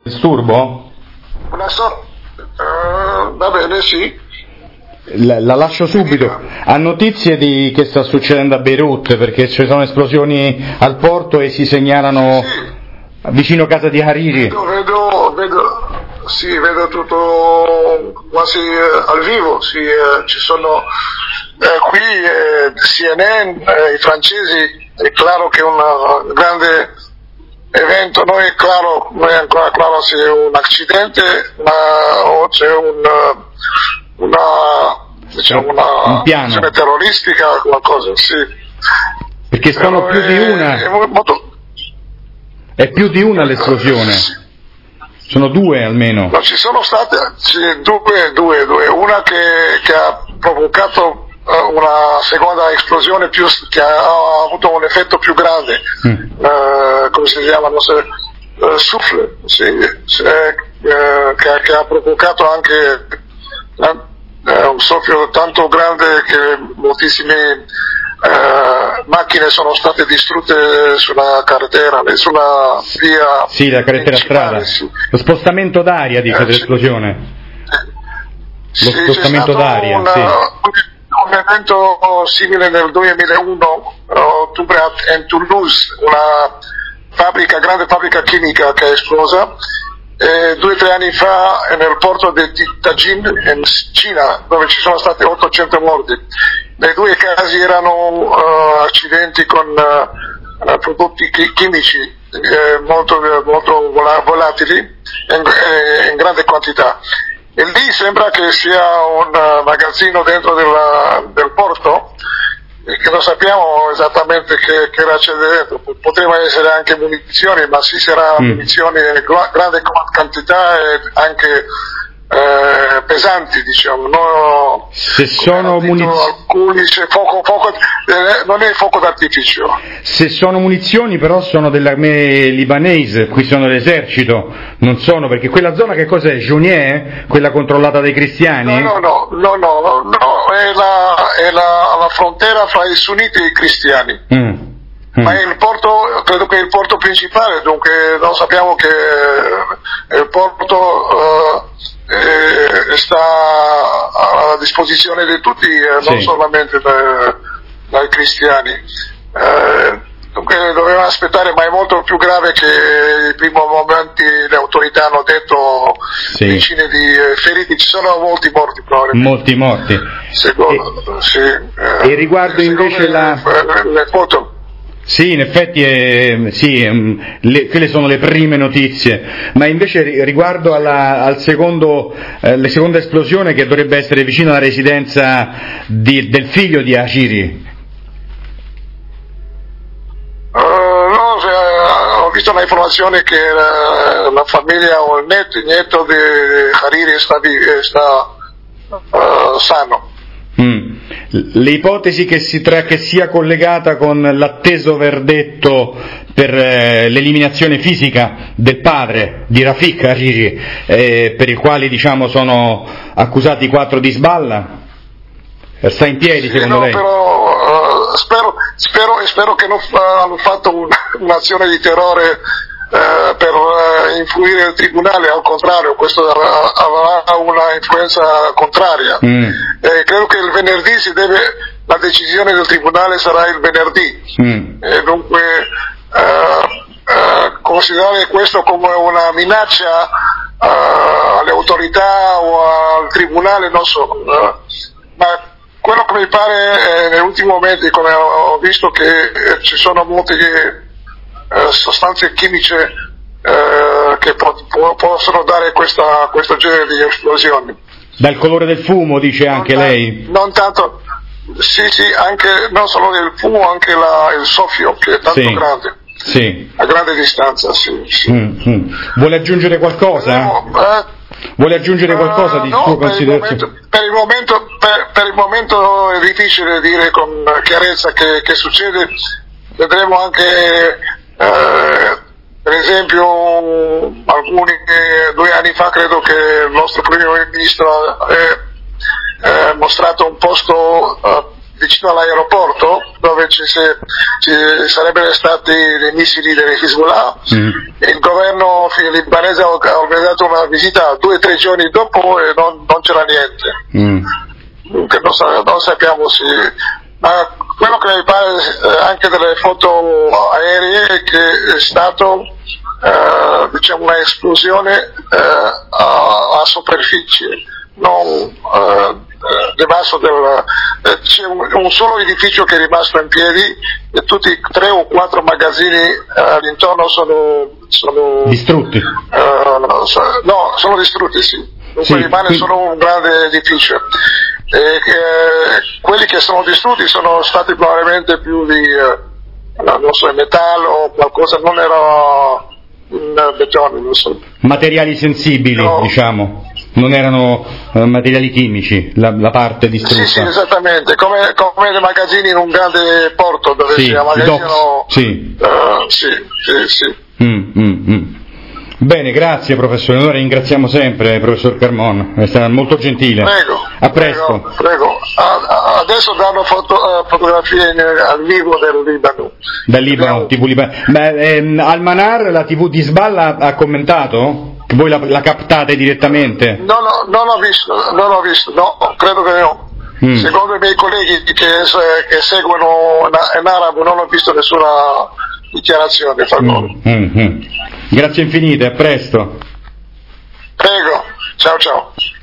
Disturbo? Va bene, sì. La lascio subito. Ha notizie di che sta succedendo a Beirut, perché ci sono esplosioni al porto e si segnalano vicino casa di Hariri. Vedo tutto quasi al vivo, ci sono qui CNN, i francesi, è chiaro che è un grande evento, non è ancora claro se è un accidente, o c'è una piano azione terroristica o qualcosa, sì. Perché sono più di una. È più di una l'esplosione. Sono due almeno. No, ci sono state due. Una che ha provocato una seconda esplosione che ha avuto un effetto più grande. Come si chiama? Non so, souffle, che ha provocato anche un soffio tanto grande che moltissime macchine sono state distrutte sulla carretera, sulla via. Sì, la carretera strada. Sì. Lo spostamento d'aria, dice dell'esplosione. Lo spostamento d'aria, sì. Un evento simile nel 2001, ottobre, a Toulouse, una grande fabbrica chimica che è esplosa. 2 o 3 anni fa nel porto di Tianjin in Cina, dove ci sono stati 800 morti. Nei 2 casi erano accidenti con prodotti chimici molto volatili in grande quantità. E lì sembra che sia un magazzino dentro del porto, che non sappiamo esattamente che c'è dentro. Poteva essere anche munizioni, ma sì, sarà munizioni in grande quantità e anche pesanti, diciamo. No, se sono alcuni c'è non è fuoco d'artificio. Se sono munizioni, però sono dell'armée libanese, qui sono l'esercito, non sono, perché quella zona che cos'è? Jounier? Quella controllata dai cristiani? No, è la frontiera fra i sunniti e i cristiani. Ma è il porto, credo che è il porto principale, dunque non sappiamo che il porto sta a disposizione di tutti, non solamente dai cristiani. Dunque dovevamo aspettare, ma è molto più grave che i primi momenti le autorità hanno detto, decine di feriti, ci sono molti morti probabilmente. Molti morti. E riguardo invece le foto. Sì, in effetti quelle sono le prime notizie, ma invece riguardo alla seconda esplosione, che dovrebbe essere vicino alla residenza del figlio di Hariri. Ho visto un'informazione che la famiglia o il nieto di Hariri sta sano. Le ipotesi che sia collegata con l'atteso verdetto per l'eliminazione fisica del padre di Rafik Hariri, per il quale sono accusati 4 di Hezbollah, sta in piedi secondo lei? Però spero che non hanno fatto un'azione di terrore per influire il tribunale, al contrario, questo avrà una influenza contraria. Credo che il venerdì la decisione del tribunale sarà il venerdì, e dunque considerare questo come una minaccia alle autorità o al tribunale, non so, ma quello che mi pare nell'ultimo momento, come ho visto, che ci sono molte sostanze chimiche che possono dare questo genere di esplosioni. Dal colore del fumo, dice anche lei? Non tanto, sì, anche non solo il fumo, anche il soffio, che è tanto grande. Sì. A grande distanza, sì. Vuole aggiungere qualcosa? Vuole aggiungere qualcosa di sua considerazione? Per il momento è difficile dire con chiarezza che succede. Vedremo anche, per esempio, 2 anni fa credo che il nostro primo ministro ha mostrato un posto vicino all'aeroporto dove ci sarebbero stati dei missili delle Hezbollah. Il governo libanese ha organizzato una visita 2 o 3 giorni dopo e non c'era niente. Che non sappiamo se... Ma quello che mi pare anche delle foto aeree è che è stato diciamo una esplosione a superficie, non debasso c'è un solo edificio che è rimasto in piedi e tutti 3 o 4 magazzini all'intorno sono distrutti. No, sono distrutti, sì. Dunque rimane solo un grande edificio. Quelli che sono distrutti sono stati probabilmente più di non so, metallo o qualcosa, non era in betone, non so. Materiali sensibili, no. Diciamo. Non erano materiali chimici, la parte distrutta. Sì, esattamente, come i magazzini in un grande porto dove si magazinano. Sì. Sì. Bene, grazie professore, noi ringraziamo sempre professor Carmon, è stato molto gentile. Prego. A presto. Prego. Adesso danno fotografie al vivo del Libano. Dal Libano, TV Libano. Al-Manar, la TV di Sballa ha commentato? Voi la captate direttamente? Non ho visto, no, credo che no. Secondo i miei colleghi che seguono in arabo non ho visto nessuna dichiarazione. Grazie infinite, a presto. Prego, ciao.